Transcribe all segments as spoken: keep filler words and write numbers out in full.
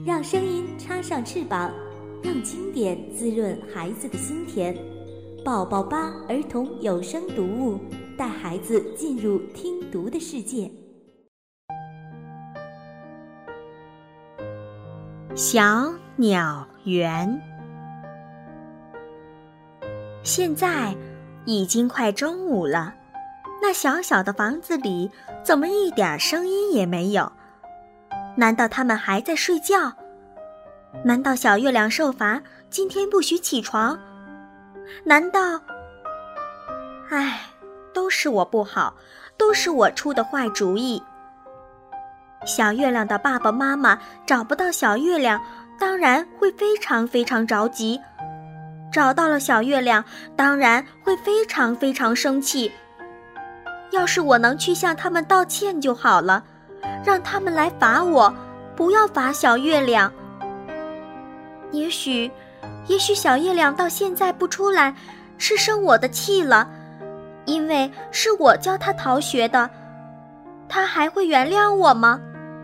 让声音插上翅膀，让经典滋润孩子的心田。宝宝吧儿童有声读物，带孩子进入听读的世界。 小鸟园。现在已经快中午了，那小小的房子里怎么一点声音也没有？难道他们还在睡觉？难道小月亮受罚，今天不许起床？难道……唉，都是我不好，都是我出的坏主意。小月亮的爸爸妈妈找不到小月亮，当然会非常非常着急。找到了小月亮，当然会非常非常生气。要是我能去向他们道歉就好了，让他们来罚我，不要罚小月亮。也许，也许小月亮到现在不出来，是生我的气了，因为是我教他逃学的，他还会原谅我吗？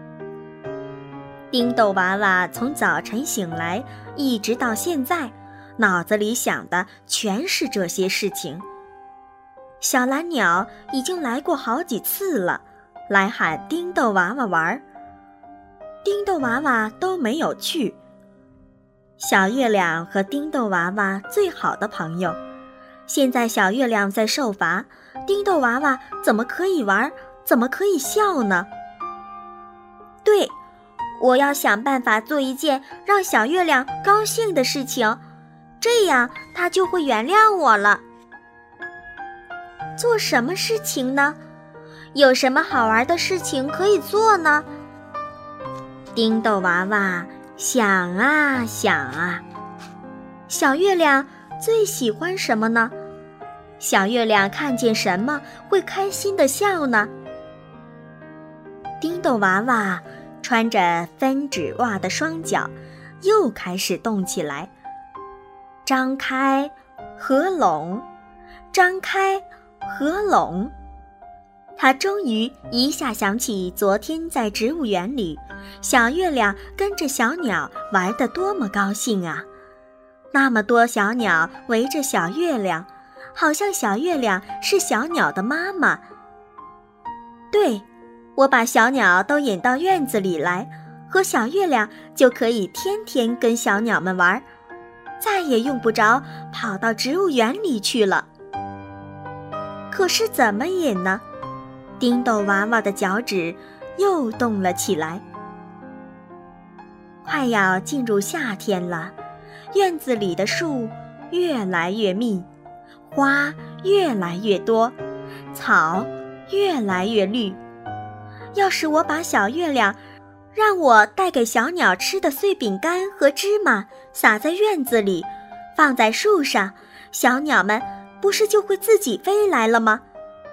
丁豆娃娃从早晨醒来，一直到现在，脑子里想的全是这些事情。小蓝鸟已经来过好几次了，来喊丁豆娃娃玩，丁豆娃娃都没有去。小月亮和丁豆娃娃最好的朋友，现在小月亮在受罚，丁豆娃娃怎么可以玩，怎么可以笑呢？对，我要想办法做一件让小月亮高兴的事情，这样他就会原谅我了。做什么事情呢？有什么好玩的事情可以做呢？丁豆娃娃想啊想啊，小月亮最喜欢什么呢？小月亮看见什么会开心地笑呢？丁豆娃娃穿着分趾袜的双脚又开始动起来，张开合拢，张开合拢。他终于一下想起昨天在植物园里，小月亮跟着小鸟玩得多么高兴啊！那么多小鸟围着小月亮，好像小月亮是小鸟的妈妈。对，我把小鸟都引到院子里来，和小月亮就可以天天跟小鸟们玩，再也用不着跑到植物园里去了。可是怎么引呢？丁豆娃娃的脚趾又动了起来。快要进入夏天了，院子里的树越来越密，花越来越多，草越来越绿。要是我把小月亮让我带给小鸟吃的碎饼干和芝麻撒在院子里，放在树上，小鸟们不是就会自己飞来了吗？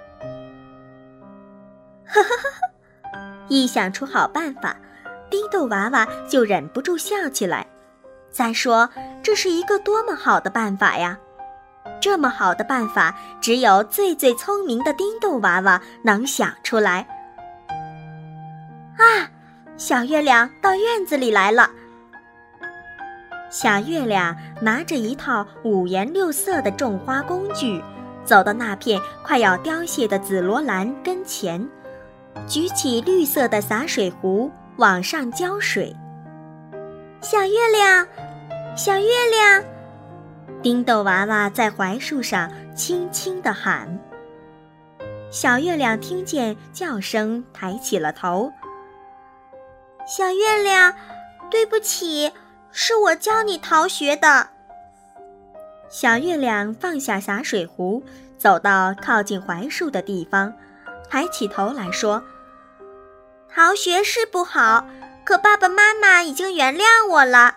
呵呵呵，一想出好办法，丁豆娃娃就忍不住笑起来。再说，这是一个多么好的办法呀！这么好的办法，只有最最聪明的丁豆娃娃能想出来。啊，小月亮到院子里来了。小月亮拿着一套五颜六色的种花工具，走到那片快要凋谢的紫罗兰跟前，举起绿色的洒水壶往上浇水。小月亮，小月亮，丁豆娃娃在槐树上轻轻地喊。小月亮听见叫声，抬起了头。小月亮，对不起，是我教你逃学的。小月亮放下洒水壶，走到靠近槐树的地方，抬起头来说：逃学是不好，可爸爸妈妈已经原谅我了。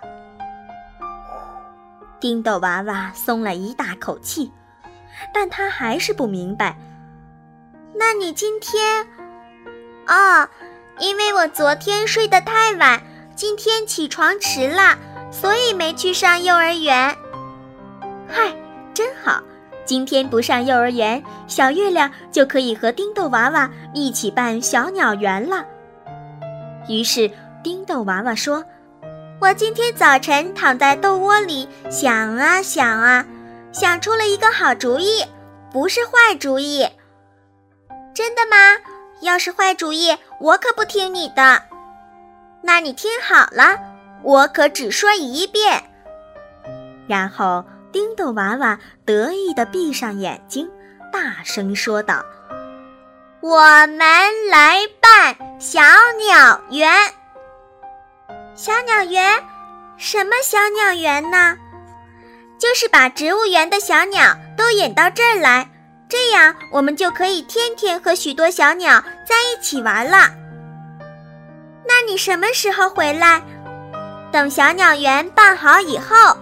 丁豆娃娃松了一大口气，但他还是不明白。那你今天……哦，因为我昨天睡得太晚，今天起床迟了，所以没去上幼儿园。嗨，真好，今天不上幼儿园，小月亮就可以和丁豆娃娃一起办小鸟园了。于是丁豆娃娃说： 我今天早晨躺在豆窝里想啊想啊，想出了一个好主意，不是坏主意。真的吗？要是坏主意，我可不听你的。那你听好了，我可只说一遍。然后叮咚娃娃得意地闭上眼睛，大声说道：我们来办小鸟园。小鸟园？什么小鸟园呢？就是把植物园的小鸟都引到这儿来，这样我们就可以天天和许多小鸟在一起玩了。那你什么时候回来？等小鸟园办好以后。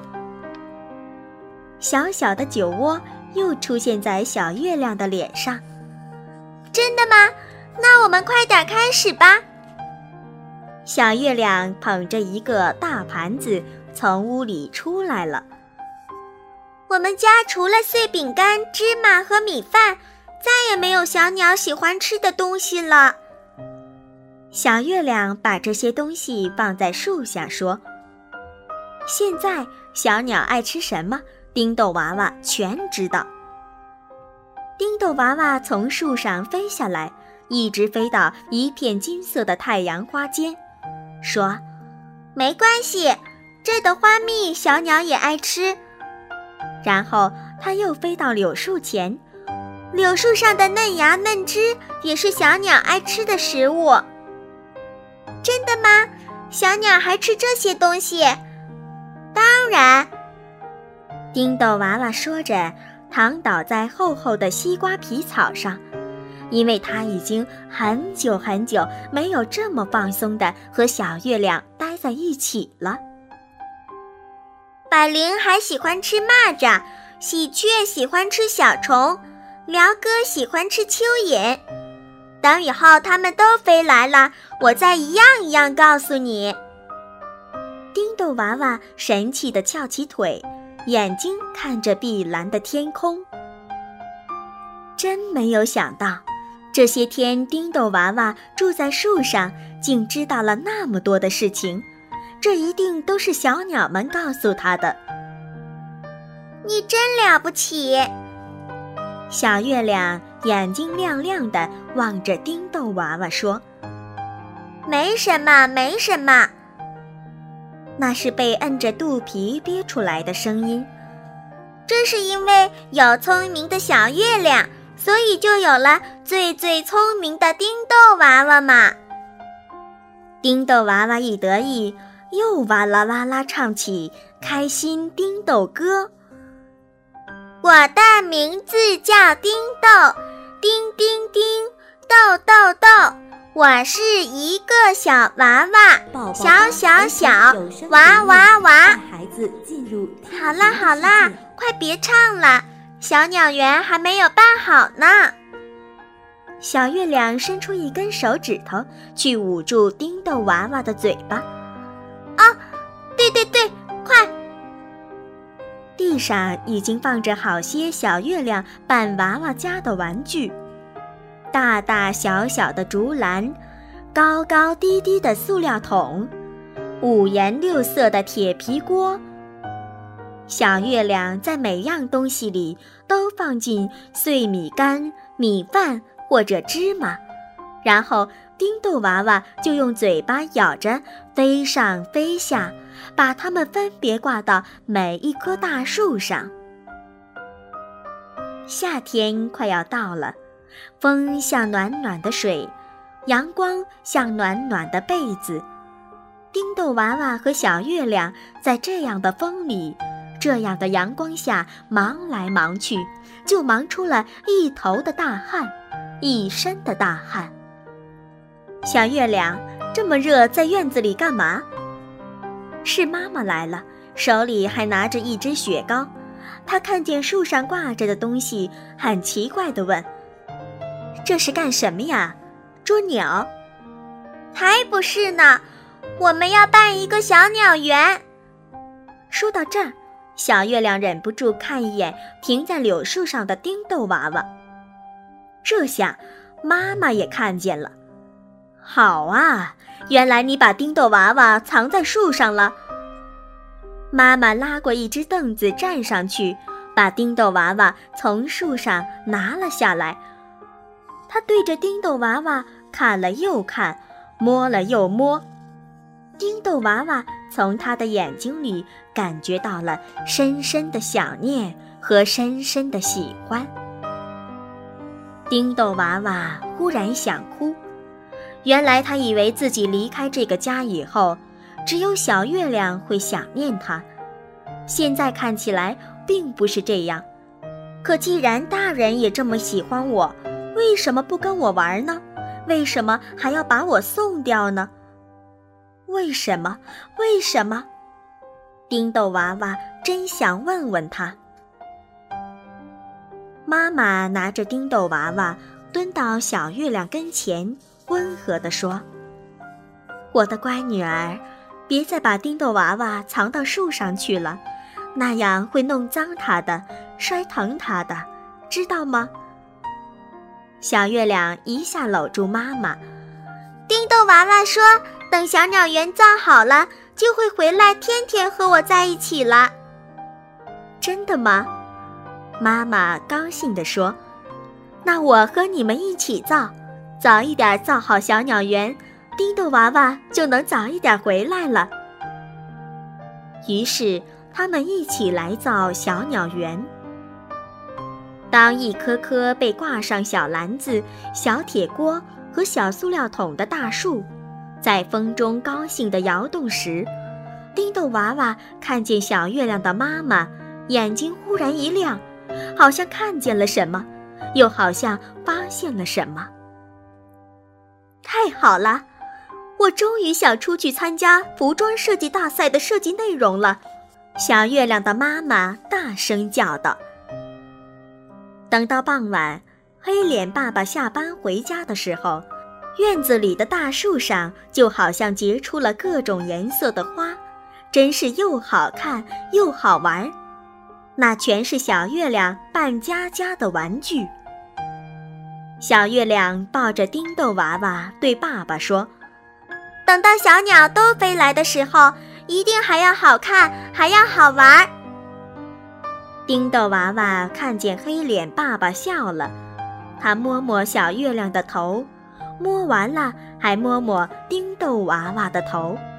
小小的酒窝又出现在小月亮的脸上。真的吗？那我们快点开始吧。小月亮捧着一个大盘子从屋里出来了。我们家除了碎饼干、芝麻和米饭，再也没有小鸟喜欢吃的东西了。小月亮把这些东西放在树下说：现在小鸟爱吃什么，叮咚娃娃全知道。叮咚娃娃从树上飞下来，一直飞到一片金色的太阳花间，说：没关系，这的花蜜小鸟也爱吃。然后它又飞到柳树前，柳树上的嫩芽嫩枝也是小鸟爱吃的食物。真的吗？小鸟还吃这些东西？当然。叮咚娃娃说着，躺倒在厚厚的西瓜皮草上，因为他已经很久很久没有这么放松地和小月亮待在一起了。百灵还喜欢吃蚂蚱，喜鹊喜欢吃小虫，鹩哥喜欢吃蚯蚓。等以后它们都飞来了，我再一样一样告诉你。叮咚娃娃神气地翘起腿，眼睛看着碧蓝的天空。真没有想到，这些天叮咚娃娃住在树上，竟知道了那么多的事情，这一定都是小鸟们告诉他的。你真了不起！小月亮眼睛亮亮地望着叮咚娃娃说：没什么，没什么。那是被摁着肚皮憋出来的声音。这是因为有聪明的小月亮，所以就有了最最聪明的叮咚娃娃嘛。叮咚娃娃一得意，又哇啦哇啦唱起开心叮咚歌。我的名字叫叮咚，叮叮叮，豆豆豆，我是一个小娃娃， 宝宝小小小娃娃娃。 孩子进入好啦好啦，快别唱了，小鸟园还没有办好呢。小月亮伸出一根手指头去捂住叮咚娃娃的嘴巴。啊，对对对，快！地上已经放着好些小月亮扮娃娃家的玩具，大大小小的竹篮，高高低低的塑料桶，五颜六色的铁皮锅。小月亮在每样东西里都放进碎米干、米饭或者芝麻，然后叮咚娃娃就用嘴巴咬着飞上飞下，把它们分别挂到每一棵大树上。夏天快要到了，风像暖暖的水，阳光像暖暖的被子。叮咚娃娃和小月亮在这样的风里，这样的阳光下忙来忙去，就忙出了一头的大汗，一身的大汗。小月亮，这么热，在院子里干嘛？是妈妈来了，手里还拿着一只雪糕。她看见树上挂着的东西，很奇怪地问：这是干什么呀？捉鸟？才不是呢，我们要办一个小鸟园。说到这儿，小月亮忍不住看一眼停在柳树上的叮咚娃娃。这下妈妈也看见了。好啊，原来你把叮咚娃娃藏在树上了， 妈妈拉过一只凳子站上去，把叮豆娃娃从树上拿了下来。她对着叮豆娃娃看了又看，摸了又摸。叮豆娃娃从她的眼睛里感觉到了深深的想念和深深的喜欢。叮豆娃娃忽然想哭，原来他以为自己离开这个家以后，只有小月亮会想念他，现在看起来并不是这样。可既然大人也这么喜欢我，为什么不跟我玩呢？为什么还要把我送掉呢？为什么？为什么？叮豆娃娃真想问问他。妈妈拿着叮豆娃娃蹲到小月亮跟前，温和地说：我的乖女儿，别再把叮豆娃娃藏到树上去了，那样会弄脏它的，摔疼它的，知道吗？小月亮一下搂住妈妈。叮豆娃娃说，等小鸟园造好了，就会回来天天和我在一起了。真的吗？妈妈高兴地说，那我和你们一起造，早一点造好小鸟园，叮豆娃娃就能早一点回来了。于是他们一起来造小鸟园。当一棵棵被挂上小篮子、小铁锅和小塑料桶的大树在风中高兴地摇动时，叮豆娃娃看见小月亮的妈妈，眼睛忽然一亮，好像看见了什么，又好像发现了什么。太好了，我终于想出去参加服装设计大赛的设计内容了，小月亮的妈妈大声叫道。等到傍晚，黑脸爸爸下班回家的时候，院子里的大树上就好像结出了各种颜色的花，真是又好看又好玩。那全是小月亮扮家家的玩具。小月亮抱着叮豆娃娃对爸爸说，等到小鸟都飞来的时候，一定还要好看，还要好玩。叮豆娃娃看见黑脸爸爸笑了，他摸摸小月亮的头，摸完了还摸摸叮豆娃娃的头。